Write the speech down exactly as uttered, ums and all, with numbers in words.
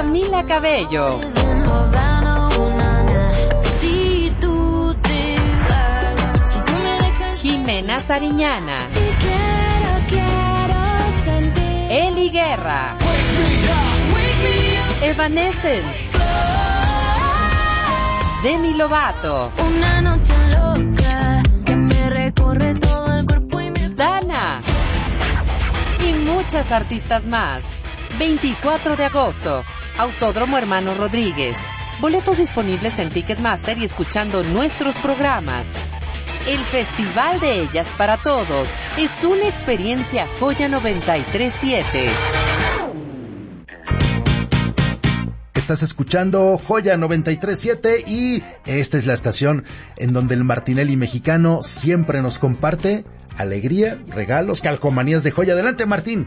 Camila Cabello, Jimena Sariñana, Eli Guerra, Evanescence, Demi Lovato, Una noche loca que me recorre todo el cuerpo y me... Dana y muchas artistas más. veinticuatro de agosto, Autódromo Hermano Rodríguez. Boletos disponibles en Ticketmaster y escuchando nuestros programas. El Festival de Ellas para Todos es una experiencia Joya noventa y tres siete. Estás escuchando Joya noventa y tres siete y esta es la estación en donde el Martinelli mexicano siempre nos comparte alegría, regalos, calcomanías de Joya. Adelante, Martín.